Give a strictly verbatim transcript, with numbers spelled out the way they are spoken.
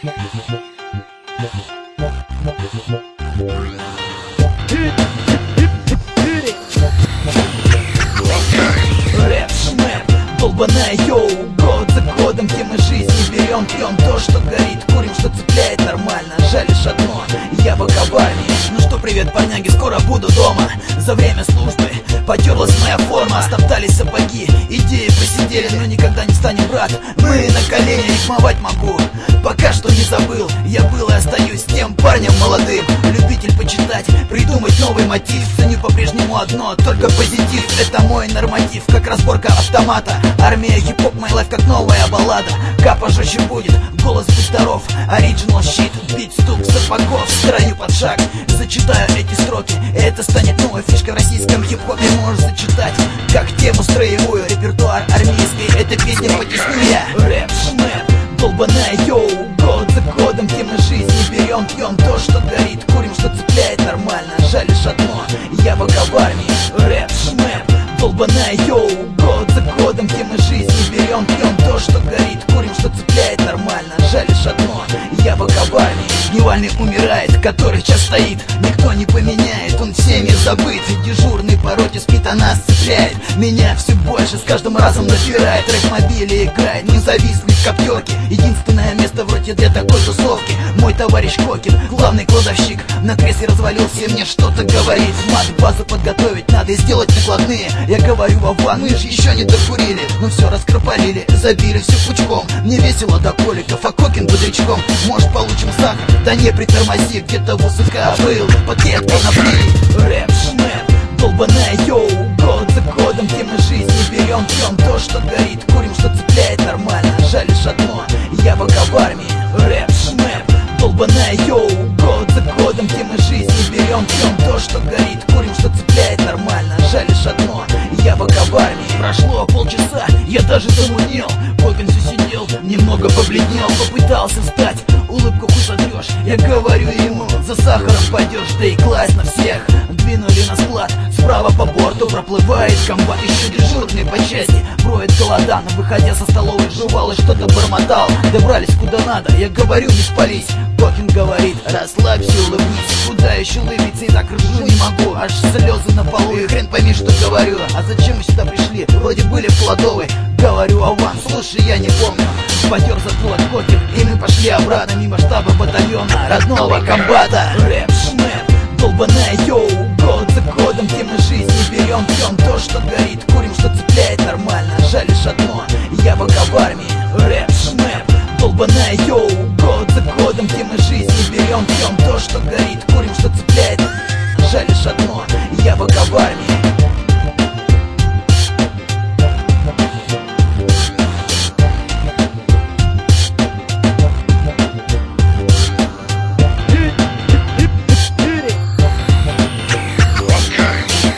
Рэп, шмэп, долбаная йоу. Год за годом темы жизни берем, пьем то, что горит, курим, что цепляет нормально. Жаль лишь одно, я пока в армии. Ну что, привет, парняги, скоро буду дома. За время службы потерлась моя форма, стоптались сапоги, идеи посидели, но никогда не станем, брат. Мы на колени рифмовать могу, пока что не забыл. Я был и остаюсь тем парнем молодым, любитель почитать, придумать новый мотив. Ценю по-прежнему одно, только позитив. Это мой норматив, как разборка автомата. Армия, хип-хоп, мой лайф, как новая баллада. Капа жестче будет, голос будь здоров. Оригинал щит, бит, стук сапогов. В строю под шаг, зачитаю эти строки. Это станет новой фишкой в российском хип-хопе. Можешь зачитать, как тему строевую. Репертуар армейский, эта песня потесню я. Рэп, шмэп, долбаная йоу. Год за годом темы жизни берем, пьем то, что горит, курим, что цепляет нормально. Жаль лишь одно, я пока в армии. Рэп, шмэп, долбаная йоу. Год за годом темы жизни берем, пьем то, что горит, курим, что цепляет нормально. Жаль лишь одно, я пока в армии. Дневальный умирает, который час стоит, никто не поменяет, он всеми забыт. Дежурный по роте спит, а нас цепляет. Меня все больше с каждым разом набирает. Рэп-мобили играет, не зависли в коптерке. Единственное место в роте для такой тусовки. Мой товарищ Кокин, главный кладовщик, на кресле развалился, мне что-то говорит. Мат, базу подготовить надо и сделать накладные. Я говорю, Вован, мы же еще не докурили, ну все раскропалили, забили все пучком. Мне весело до коликов, а Кокин бодрячком. Может получим сахар? Да не притормози, где-то в УСК был пакет конопли. Рэп, шмэп, долбаная йоу. Год за годом темы жизни берем, пьем то, что горит, курим, что цепляет нормально. Жаль лишь одно, я пока в армии. Рэп, шмэп, долбаная йоу. Год за годом темы жизни берем, пьем то, что горит, курим, что цепляет нормально. Жаль лишь одно, я пока в армии. Прошло полчаса, я даже замунел. Кокин все сидел, немного побледнел. Попытался встать, улыбку хуй сотрешь. Я говорю ему, за сахаром пойдешь, да и класть на всех. Двинули на склад, справа по борту проплывает комбат, еще дежурный по части. Броет голодан, выходя со столовой, жевал и что-то бормотал. Добрались куда надо, я говорю, не спались. Кокин говорит, расслабься, улыбнись. Куда еще улыбиться, и так ржу не могу. Аж слезы на полу, и хрен пойми, что говорю. А зачем мы сюда пришли? Вроде были в кладовой. Говорю, Аван, слушай, я не помню. Потер затылок Кокин, и мы пошли обратно мимо штаба батальона родного комбата. Рэп, шмэп, долбаная йоу. Год за годом темы жизни берем, пьем то, что горит, курим, что цепляет нормально. Жаль лишь одно, я пока в армии. Рэп, шмэп, долбаная йоу. Год за годом темы жизни берем, пьем то, что горит, курим, что цепляет. Жаль лишь одно, я пока в армии.